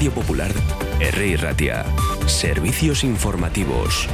Radio Popular, R. Ratia. Servicios informativos.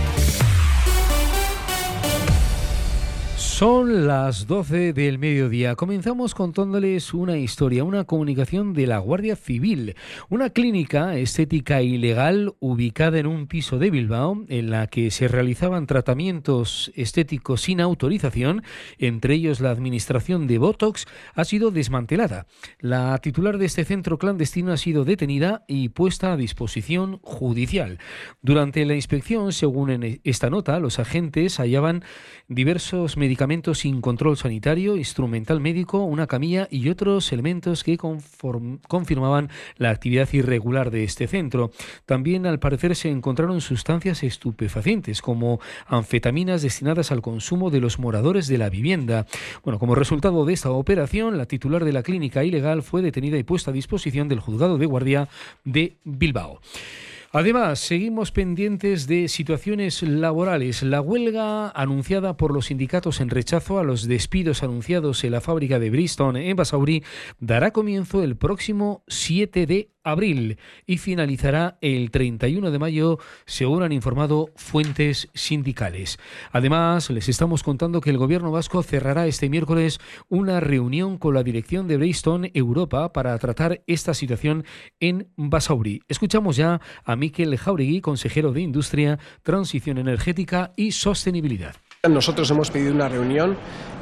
Son las 12 del mediodía. Comenzamos contándoles una historia, una comunicación de la Guardia Civil. Una clínica estética ilegal ubicada en un piso de Bilbao, en la que se realizaban tratamientos estéticos sin autorización, entre ellos la administración de Botox, ha sido desmantelada. La titular de este centro clandestino ha sido detenida y puesta a disposición judicial. Durante la inspección, según en esta nota, los agentes hallaban diversos medicamentos sin control sanitario, instrumental médico, una camilla y otros elementos que confirmaban la actividad irregular de este centro. También, al parecer, se encontraron sustancias estupefacientes como anfetaminas destinadas al consumo de los moradores de la vivienda. Bueno, como resultado de esta operación, la titular de la clínica ilegal fue detenida y puesta a disposición del Juzgado de Guardia de Bilbao. Además, seguimos pendientes de situaciones laborales. La huelga anunciada por los sindicatos en rechazo a los despidos anunciados en la fábrica de Bridgestone en Basauri dará comienzo el próximo 7 de abril y finalizará el 31 de mayo, según han informado fuentes sindicales. Además, les estamos contando que el Gobierno vasco cerrará este miércoles una reunión con la dirección de Bridgestone Europa para tratar esta situación en Basauri. Escuchamos ya a Mikel Jauregui, consejero de Industria, Transición Energética y Sostenibilidad. Nosotros hemos pedido una reunión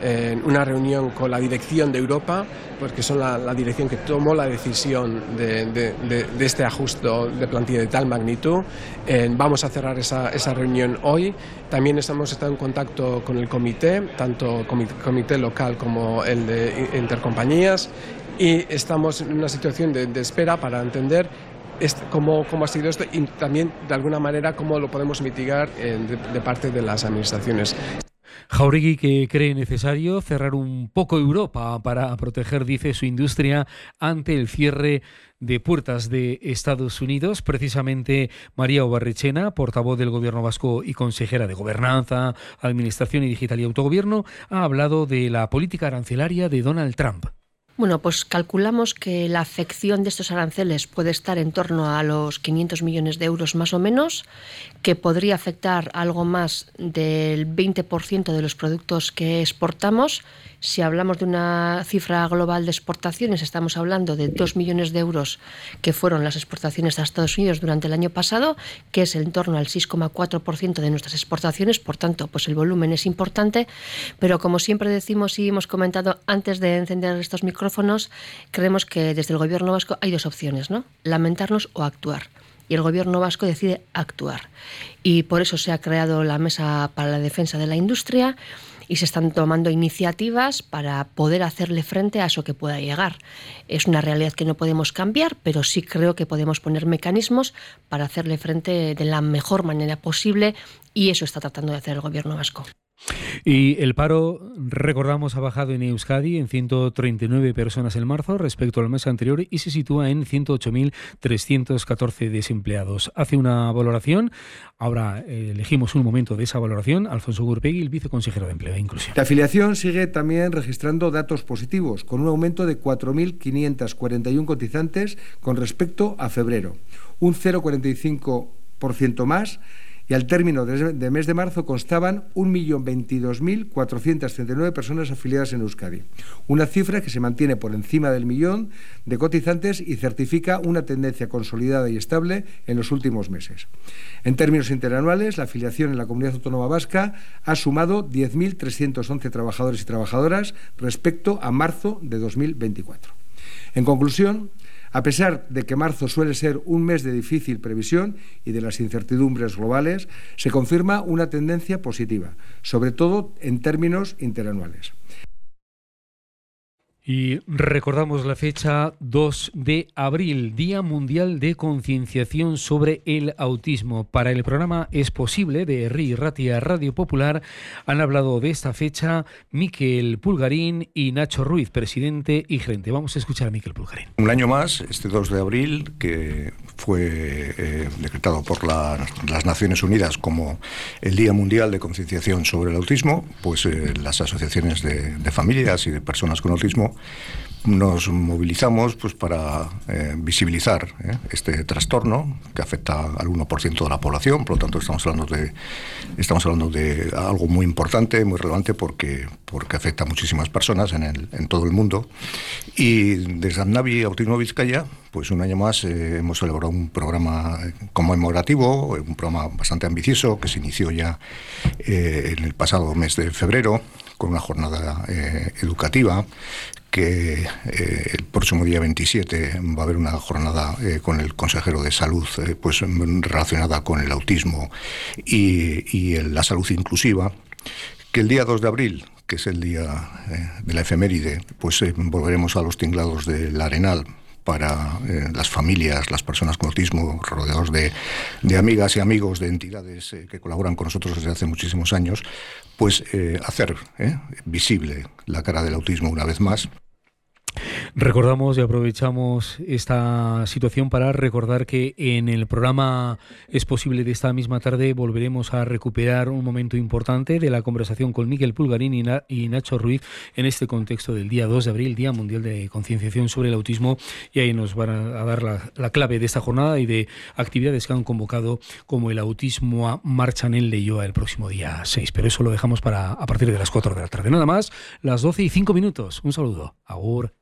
con la dirección de Europa, porque son la dirección que tomó la decisión de este ajuste de plantilla de tal magnitud. Vamos a cerrar esa reunión hoy. También hemos estado en contacto con el comité, tanto comité local como el de intercompañías, y estamos en una situación de espera para entender cómo ha sido esto y también, de alguna manera, cómo lo podemos mitigar de parte de las administraciones. Jauregui, que cree necesario cerrar un poco Europa para proteger, dice, su industria ante el cierre de puertas de Estados Unidos. Precisamente María Obarrechena, portavoz del Gobierno vasco y consejera de Gobernanza, Administración y Digital y Autogobierno, ha hablado de la política arancelaria de Donald Trump. Bueno, pues calculamos que la afección de estos aranceles puede estar en torno a los 500 millones de euros más o menos, que podría afectar algo más del 20% de los productos que exportamos. Si hablamos de una cifra global de exportaciones, estamos hablando de 2 millones de euros que fueron las exportaciones a Estados Unidos durante el año pasado, que es en torno al 6,4% de nuestras exportaciones. Por tanto, pues el volumen es importante, pero como siempre decimos y hemos comentado antes de encender estos micrófonos, creemos que desde el Gobierno vasco hay dos opciones, ¿no? Lamentarnos o actuar. Y el Gobierno vasco decide actuar. Y por eso se ha creado la Mesa para la Defensa de la Industria y se están tomando iniciativas para poder hacerle frente a eso que pueda llegar. Es una realidad que no podemos cambiar, pero sí creo que podemos poner mecanismos para hacerle frente de la mejor manera posible, y eso está tratando de hacer el Gobierno vasco. Y el paro, recordamos, ha bajado en Euskadi en 139 personas en marzo respecto al mes anterior y se sitúa en 108.314 desempleados. Hace una valoración, ahora elegimos un momento de esa valoración, Alfonso Gurpegui, el viceconsejero de Empleo e Inclusión. La afiliación sigue también registrando datos positivos, con un aumento de 4.541 cotizantes con respecto a febrero, un 0,45% más. Y al término de mes de marzo constaban 1.022.439 personas afiliadas en Euskadi, una cifra que se mantiene por encima del millón de cotizantes y certifica una tendencia consolidada y estable en los últimos meses. En términos interanuales, la afiliación en la Comunidad Autónoma Vasca ha sumado 10.311 trabajadores y trabajadoras respecto a marzo de 2024. En conclusión, a pesar de que marzo suele ser un mes de difícil previsión y de las incertidumbres globales, se confirma una tendencia positiva, sobre todo en términos interanuales. Y recordamos la fecha 2 de abril, Día Mundial de Concienciación sobre el Autismo. Para el programa Es Posible de R. Ratia Radio Popular han hablado de esta fecha Mikel Pulgarín y Nacho Ruiz, presidente y gerente. Vamos a escuchar a Mikel Pulgarín. Un año más, este 2 de abril, que fue decretado por las Naciones Unidas como el Día Mundial de Concienciación sobre el Autismo, pues las asociaciones de familias y de personas con autismo nos movilizamos pues para visibilizar este trastorno que afecta al 1% de la población. Por lo tanto, estamos hablando de algo muy importante, muy relevante, porque afecta a muchísimas personas en todo el mundo. Y desde AMNAVI Autismo Vizcaya, pues un año más hemos elaborado un programa conmemorativo, un programa bastante ambicioso que se inició ya en el pasado mes de febrero con una jornada educativa, que el próximo día 27 va a haber una jornada con el consejero de salud pues relacionada con el autismo y la salud inclusiva, que el día 2 de abril, que es el día de la efeméride, pues volveremos a los tinglados del Arenal para las familias, las personas con autismo, rodeados de amigas y amigos de entidades que colaboran con nosotros desde hace muchísimos años, pues hacer visible la cara del autismo una vez más. Recordamos y aprovechamos esta situación para recordar que en el programa Es Posible de esta misma tarde volveremos a recuperar un momento importante de la conversación con Miquel Pulgarín y Nacho Ruiz en este contexto del día 2 de abril, Día Mundial de Concienciación sobre el Autismo, y ahí nos van a dar la clave de esta jornada y de actividades que han convocado, como el Autismo a Marcha en el Leioa el próximo día 6. Pero eso lo dejamos para a partir de las 4 de la tarde. Nada más, las 12:05. Un saludo. Agur.